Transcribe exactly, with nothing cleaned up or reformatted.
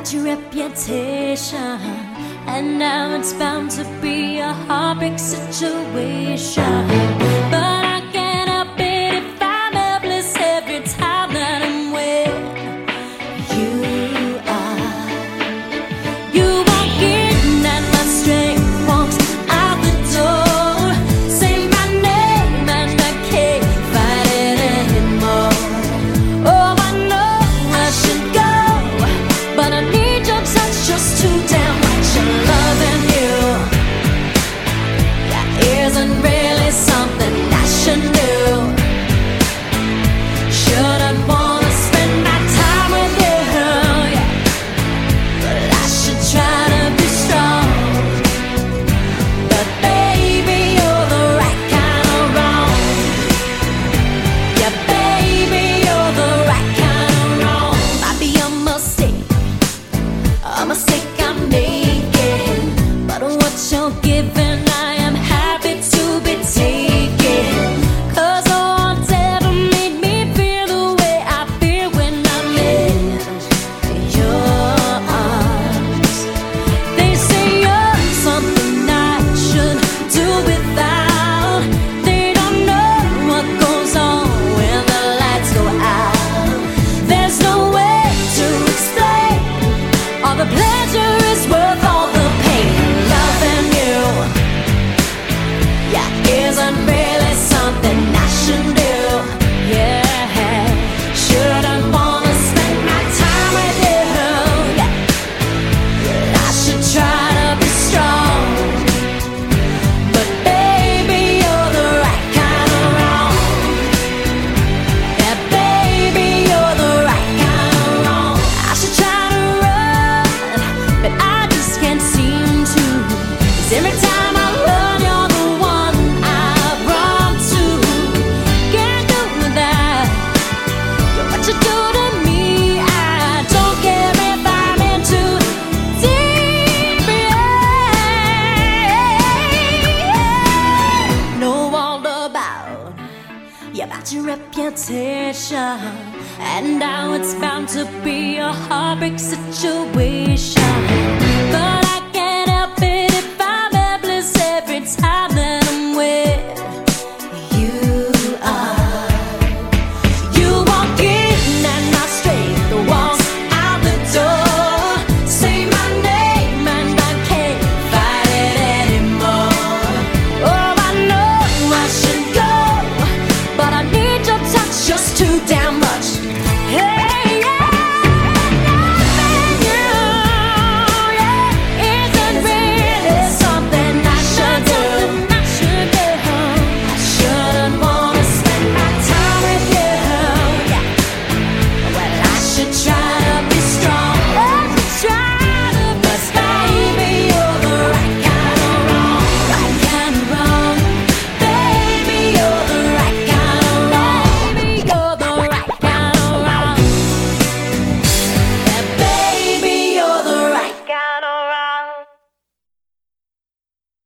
about your reputation, and now it's bound to be a heartbreak situation. But I can't help it if I'm helpless every time that I'm with you. Are you walk in and my strength walks out the door? Say my name and I can't fight it anymore. Oh, I know I should go, but I need your touch just to damn much. I'm loving you. That isn't really something I should do. Shouldn't wanna spend my time with you, yeah. But I should try to be strong. But baby, you're the right kind of wrong. Yeah, baby, you're the right kind of wrong. Might be a mistake, a mistake I'm making, but what you're giving I am happy to be taking. Cause no one's ever made me feel the way I feel when I'm in your arms. They say you're something I should do without. They don't know what goes on when the lights go out. There's no way to explain all the pleasure is worth all the pain. Loving you, yeah, isn't really something I should do. Yeah, shouldn't wanna spend my time with you. Yeah, but I should try to be strong. But baby, you're the right kind of wrong. Yeah, baby, you're the right kind of wrong. I should try to run, but I just can't seem to. 'Cause every time I run, you're the one I run to. Can't do that. You're what you do to me. I don't care if I'm in too deep. Yeah. Know all about, yeah, about your reputation, and now it's bound to be a heartbreak situation.